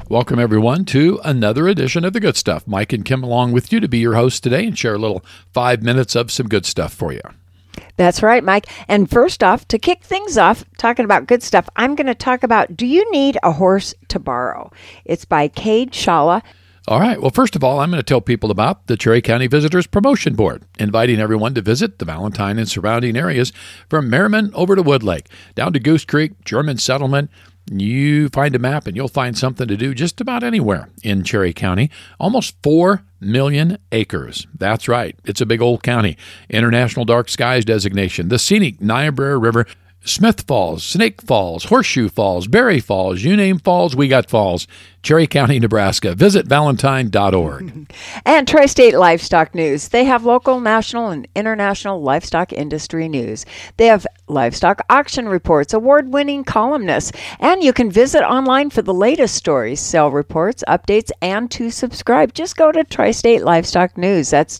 Welcome, everyone, to another edition of The Good Stuff. Mike and Kim along with you to be your host today and share a little 5 minutes of some good stuff for you. That's right, Mike. And first off, to kick things off, talking about good stuff, I'm going to talk about Do You Need a Horse to Borrow? It's by Cade Shalla. All right. Well, first of all, I'm going to tell people about the Cherry County Visitors Promotion Board, inviting everyone to visit the Valentine and surrounding areas from Merriman over to Woodlake, down to Goose Creek, German Settlement. You find a map and you'll find something to do just about anywhere in Cherry County. Almost 4 million acres. That's right. It's a big old county. International Dark Skies designation. The scenic Niobrara River, Smith Falls, Snake Falls, Horseshoe Falls, Berry Falls, you name falls, we got falls. Cherry County, Nebraska. Visit valentine.org. And Tri-State Livestock News. They have local, national, and international livestock industry news. They have livestock auction reports, award-winning columnists, and you can visit online for the latest stories, sale reports, updates, and to subscribe. Just go to Tri-State Livestock News. That's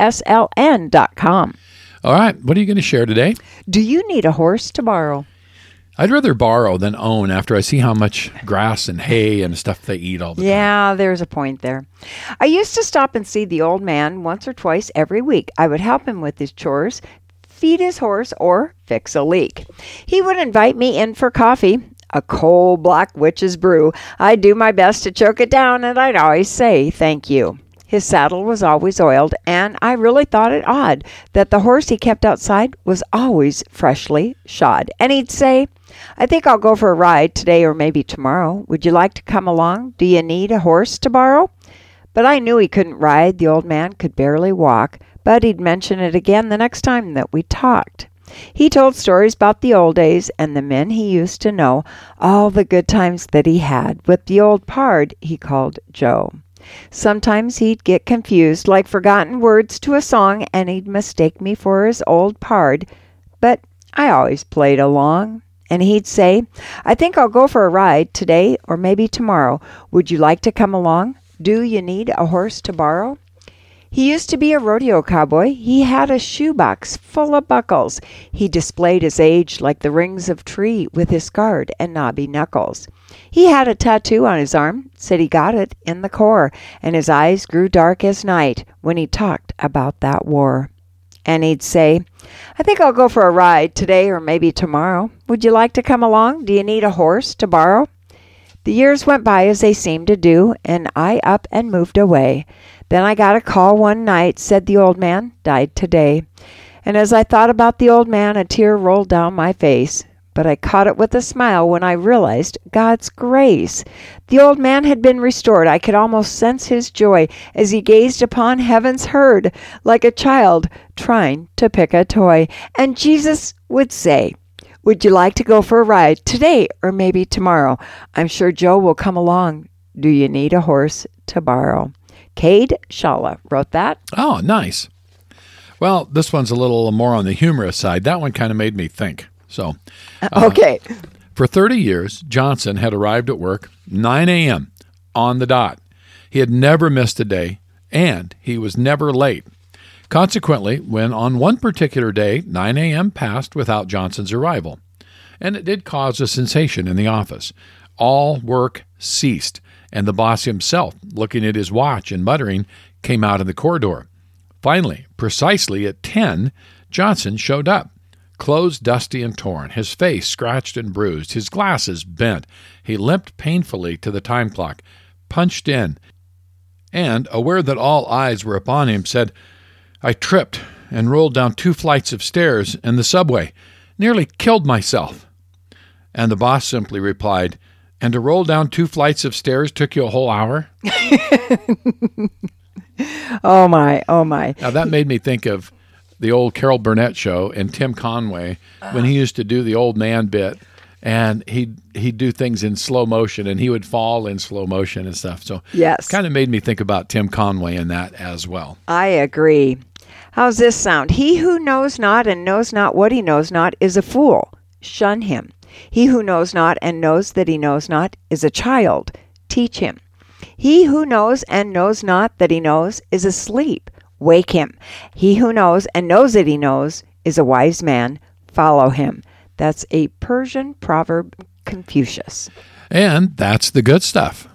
TSLN.com. All right. What are you going to share today? Do you need a horse to borrow? I'd rather borrow than own after I see how much grass and hay and stuff they eat all the time. Yeah, there's a point there. I used to stop and see the old man once or twice every week. I would help him with his chores, feed his horse, or fix a leak. He would invite me in for coffee, a cold black witch's brew. I'd do my best to choke it down, and I'd always say thank you. His saddle was always oiled, and I really thought it odd that the horse he kept outside was always freshly shod. And he'd say, I think I'll go for a ride today or maybe tomorrow. Would you like to come along? Do you need a horse to borrow? But I knew he couldn't ride. The old man could barely walk, but he'd mention it again the next time that we talked. He told stories about the old days and the men he used to know, all the good times that he had with the old pard he called Joe. Sometimes he'd get confused, like forgotten words to a song, and he'd mistake me for his old pard. But I always played along. And he'd say, I think I'll go for a ride today or maybe tomorrow. Would you like to come along? Do you need a horse to borrow? He used to be a rodeo cowboy. He had a shoebox full of buckles. He displayed his age like the rings of tree with his guard and knobby knuckles. He had a tattoo on his arm, said he got it in the core, and his eyes grew dark as night when he talked about that war. And he'd say, I think I'll go for a ride today or maybe tomorrow. Would you like to come along? Do you need a horse to borrow? The years went by as they seemed to do, and I up and moved away. Then I got a call one night, said the old man died today. And as I thought about the old man, a tear rolled down my face. But I caught it with a smile when I realized God's grace. The old man had been restored. I could almost sense his joy as he gazed upon heaven's herd like a child trying to pick a toy. And Jesus would say, would you like to go for a ride today or maybe tomorrow? I'm sure Joe will come along. Do you need a horse to borrow? Cade Shalla wrote that. Oh, nice. Well, this one's a little more on the humorous side. That one kind of made me think. So, okay. For 30 years, Johnson had arrived at work 9 a.m. on the dot. He had never missed a day, and he was never late. Consequently, when on one particular day, 9 a.m. passed without Johnson's arrival, and it did cause a sensation in the office. All work ceased, and the boss himself, looking at his watch and muttering, came out in the corridor. Finally, precisely at 10, Johnson showed up. Clothes dusty and torn, his face scratched and bruised, his glasses bent. He limped painfully to the time clock, punched in, and, aware that all eyes were upon him, said, I tripped and rolled down 2 flights of stairs in the subway, nearly killed myself. And the boss simply replied, and to roll down 2 flights of stairs took you a whole hour? Oh, my, oh, my. Now, that made me think of the old Carol Burnett show and Tim Conway when he used to do the old man bit, and he'd do things in slow motion, and he would fall in slow motion and stuff. So yes, it kind of made me think about Tim Conway in that as well. I agree. How's this sound? He who knows not and knows not what he knows not is a fool. Shun him. He who knows not and knows that he knows not is a child. Teach him. He who knows and knows not that he knows is asleep. Wake him. He who knows and knows that he knows is a wise man. Follow him. That's a Persian proverb, Confucius. And that's the good stuff.